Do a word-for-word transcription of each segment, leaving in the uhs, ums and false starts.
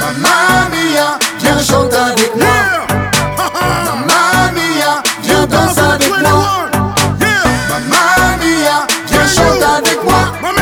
Mamma mia, viens chanter avec moi. Mamma mia, viens danser avec moi. Mamma mia, viens chanter avec moi.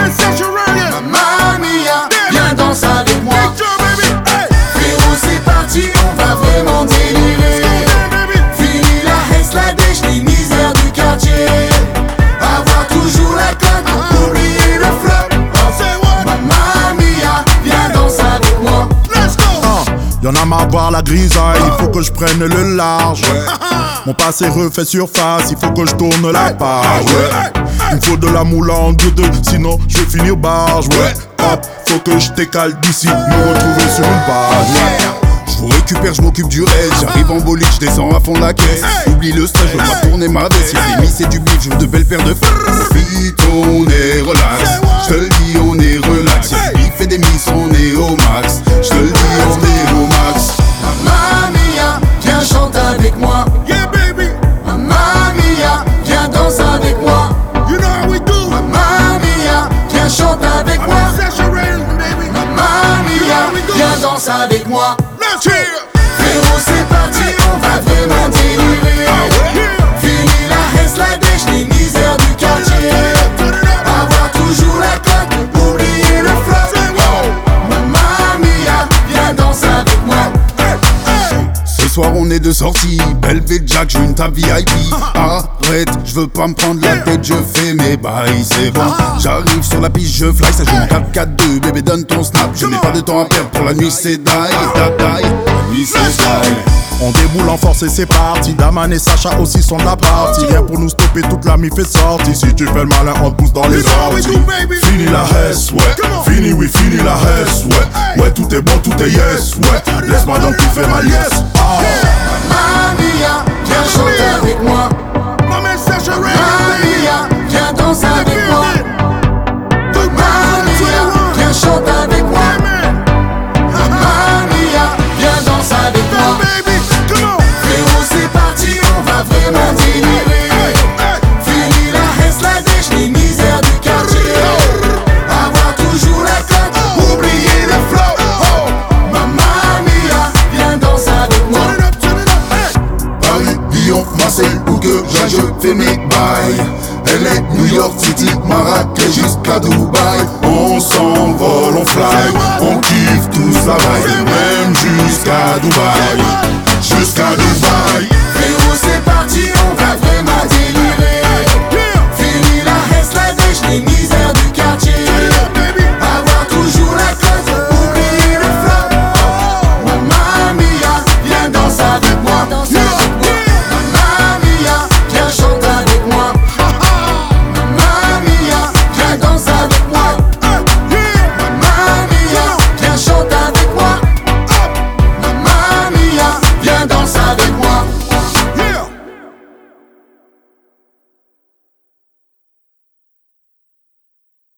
Mamma mia, viens danser avec moi. Frérot, c'est parti, on va vraiment délirer. Fini la haisse, la dèche, les misères du quartier. Avoir toujours la cote, oublier le flop. Mamma mia, viens danser avec moi. Y'en a marre de voir la grisaille, il faut que je prenne le large. Mon passé refait surface, il faut que je tourne la page. Ouais. Il me faut de la moule en deux deux, sinon je vais finir barge. Ouais. Hop, faut que je décale d'ici, me retrouver sur une page. Ouais. Je vous récupère, je m'occupe du reste. J'arrive en bolide, je descends à fond de la caisse. Oublie le stress, je veux pas tourner ma veste. Y'a des miss et du bif, je veux de belles paires de fesses. Vite, on est relax. Je te le dis, on est relax. Y'a des bif et des miss, on est au max. Je te le dis, on est au max. Mamma mia, viens chanter avec moi. Yeah, baby. Mamma mia, viens danser avec moi. You know how we do. Mamma mia, viens chanter avec moi. Baby. Mamma mia, viens danser avec moi. Let's hear. Frérot, c'est parti, on va vraiment délirer. Fini la haisse, la dèche, les misères du quartier. Avoir toujours la cote, oublier le flop. Mamma mia, viens danser avec moi. Ce soir on est de sortie, Belvé Jack, j'ai une table V I P. Arrête, je veux pas me prendre la tête, je fais mes bails, c'est bon. J'arrive sur la piste, je fly, ça joue en quatre quatre deux. Bébé donne ton snap, je n'ai pas de temps à perdre, pour la nuit c'est die, die, die. La nuit c'est die. On déboule en force et c'est parti. Daman et Sacha aussi sont de la partie. Rien pour nous stopper, toute la mif est sortie. Si tu fais le malin, on te pousse dans les orties. Fini la hesse, ouais. Fini, oui, fini la hesse, ouais. Ouais, tout est bon, tout est yes, ouais. Laisse-moi donc kiffer ma liesse. Ah. Mamma mia, viens chanter avec moi. Mamma mia, viens danser avec moi. Mamma mia, viens chanter avec moi. Mamma mia, viens danser avec moi. Frérot, c'est parti, on va vraiment délirer. Fini la haisse, la dèche, les misères du quartier. Avoir toujours la cote, oublier le flop. Mamma mia, viens danser avec moi. Paris, Lyon, Marseille, où que j'aille, je fais mes bails. L A, New York City, Marrakech jusqu'à Dubaï. On s'envole, on fly, on kiffe tous la vibe. Même jusqu'à Dubaï, jusqu'à Dubaï.